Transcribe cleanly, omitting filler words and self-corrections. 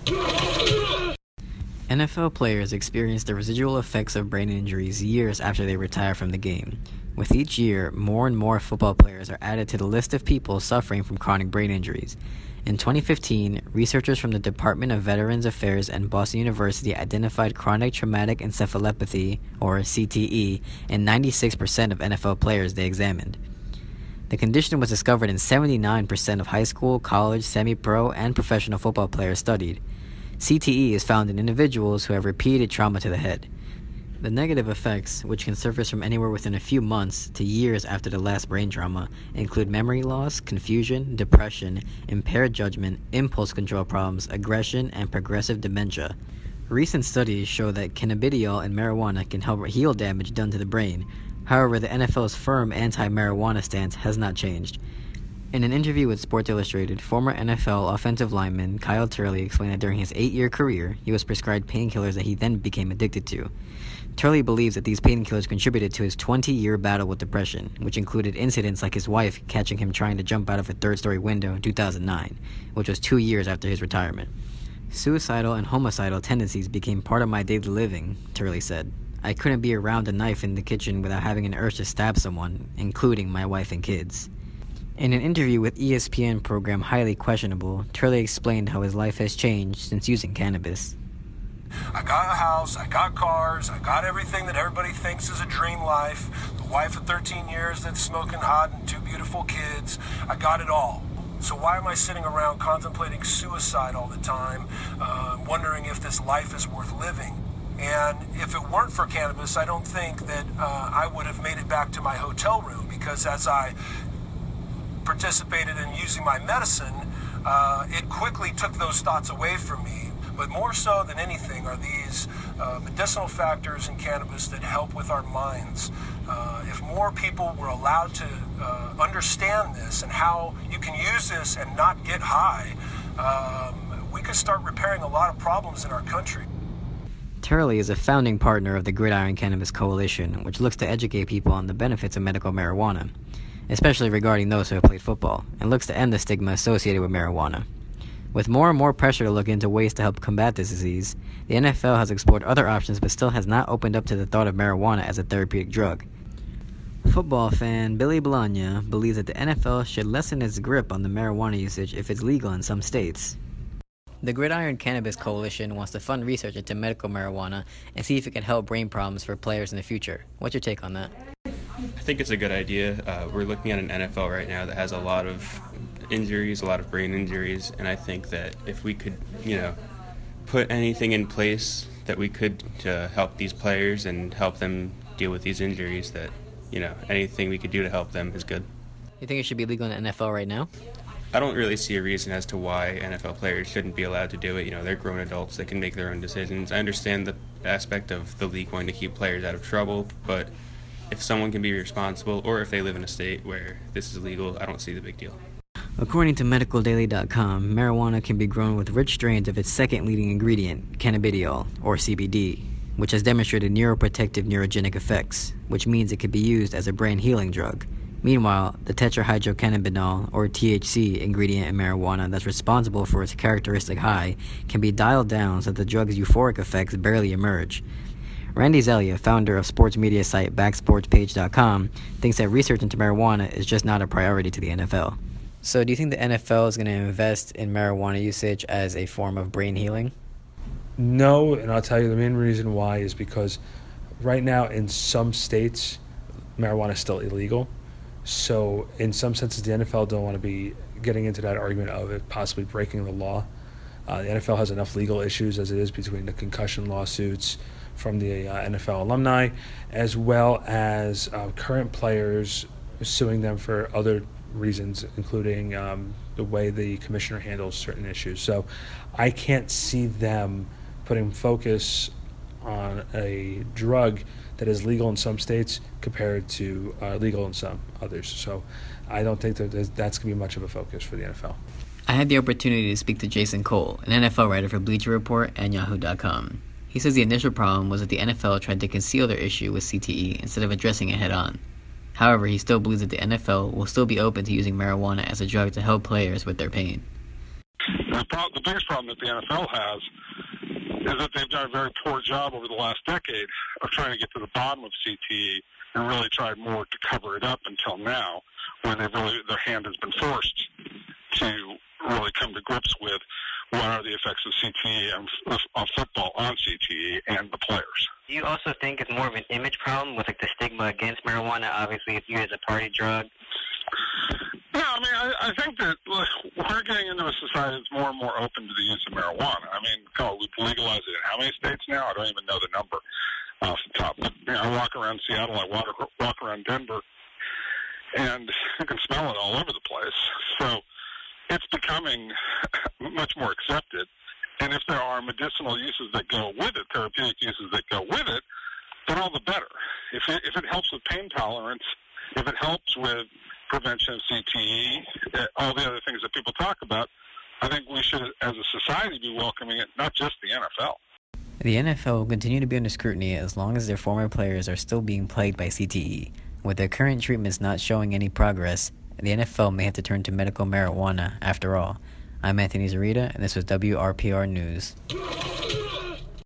NFL players experience the residual effects of brain injuries years after they retire from the game. With each year, more and more football players are added to the list of people suffering from chronic brain injuries. In 2015, researchers from the Department of Veterans Affairs and Boston University identified chronic traumatic encephalopathy, or CTE, in 96% of NFL players they examined. The condition was discovered in 79% of high school, college, semi-pro, and professional football players studied. CTE is found in individuals who have repeated trauma to the head. The negative effects, which can surface from anywhere within a few months to years after the last brain trauma, include memory loss, confusion, depression, impaired judgment, impulse control problems, aggression, and progressive dementia. Recent studies show that cannabidiol and marijuana can help heal damage done to the brain. However, the NFL's firm anti-marijuana stance has not changed. In an interview with Sports Illustrated, former NFL offensive lineman Kyle Turley explained that during his 8-year career, he was prescribed painkillers that he then became addicted to. Turley believes that these painkillers contributed to his 20-year battle with depression, which included incidents like his wife catching him trying to jump out of a third-story window in 2009, which was 2 years after his retirement. Suicidal and homicidal tendencies became part of my daily living, Turley said. I couldn't be around a knife in the kitchen without having an urge to stab someone, including my wife and kids. In an interview with ESPN program Highly Questionable, Turley explained how his life has changed since using cannabis. I got a house, I got cars, I got everything that everybody thinks is a dream life. The wife of 13 years that's smoking hot and 2 beautiful kids. I got it all. So why am I sitting around contemplating suicide all the time, wondering if this life is worth living? And if it weren't for cannabis, I don't think that I would have made it back to my hotel room, because as I participated in using my medicine, it quickly took those thoughts away from me. But more so than anything are these medicinal factors in cannabis that help with our minds. If more people were allowed to understand this and how you can use this and not get high, we could start repairing a lot of problems in our country. Turley is a founding partner of the Gridiron Cannabis Coalition, which looks to educate people on the benefits of medical marijuana, especially regarding those who have played football, and looks to end the stigma associated with marijuana. With more and more pressure to look into ways to help combat this disease, the NFL has explored other options but still has not opened up to the thought of marijuana as a therapeutic drug. Football fan Billy Bologna believes that the NFL should lessen its grip on the marijuana usage if it's legal in some states. The Gridiron Cannabis Coalition wants to fund research into medical marijuana and see if it can help brain problems for players in the future. What's your take on that? I think it's a good idea. We're looking at an NFL right now that has a lot of injuries, a lot of brain injuries, and I think that if we could, put anything in place that we could to help these players and help them deal with these injuries, that, anything we could do to help them is good. You think it should be legal in the NFL right now? I don't really see a reason as to why NFL players shouldn't be allowed to do it. They're grown adults. They can make their own decisions. I understand the aspect of the league wanting to keep players out of trouble, but if someone can be responsible, or if they live in a state where this is legal, I don't see the big deal. According to MedicalDaily.com, marijuana can be grown with rich strains of its second leading ingredient, cannabidiol, or CBD, which has demonstrated neuroprotective neurogenic effects, which means it could be used as a brain healing drug. Meanwhile, the tetrahydrocannabinol, or THC, ingredient in marijuana that's responsible for its characteristic high can be dialed down so that the drug's euphoric effects barely emerge. Randy Zelia, founder of sports media site BacksportsPage.com, thinks that research into marijuana is just not a priority to the NFL. So do you think the NFL is going to invest in marijuana usage as a form of brain healing? No, and I'll tell you the main reason why is because right now in some states, marijuana is still illegal. So in some senses, the NFL don't want to be getting into that argument of it possibly breaking the law. The NFL has enough legal issues as it is between the concussion lawsuits from the NFL alumni, as well as current players suing them for other reasons, including the way the commissioner handles certain issues. So I can't see them putting focus on a drug that is legal in some states compared to legal in some others. So I don't think that that's going to be much of a focus for the NFL. I had the opportunity to speak to Jason Cole, an NFL writer for Bleacher Report and Yahoo.com. He says the initial problem was that the NFL tried to conceal their issue with CTE instead of addressing it head-on. However, he still believes that the NFL will still be open to using marijuana as a drug to help players with their pain. The biggest problem that the NFL has is that they've done a very poor job over the last decade of trying to get to the bottom of CTE and really tried more to cover it up until now, when their hand has been forced to really come to grips with what are the effects of CTE on football, on CTE, and the players. Do you also think it's more of an image problem with the stigma against marijuana? Obviously, it's viewed as a party drug. Yeah, I mean, I think that we're getting into a society that's more and more open to the use of marijuana. I mean, we've legalized it in how many states now? I don't even know the number off the top. But I walk around Seattle, I walk around Denver, and you can smell it all over the place. So it's becoming much more accepted. And if there are medicinal uses that go with it, therapeutic uses that go with it, then all the better. If it helps with pain tolerance, if it helps with prevention of CTE, all the other things that people talk about, I think we should, as a society, be welcoming it, not just the NFL. The NFL will continue to be under scrutiny as long as their former players are still being plagued by CTE. With their current treatments not showing any progress, the NFL may have to turn to medical marijuana after all. I'm Anthony Zarita, and this was WRPR News.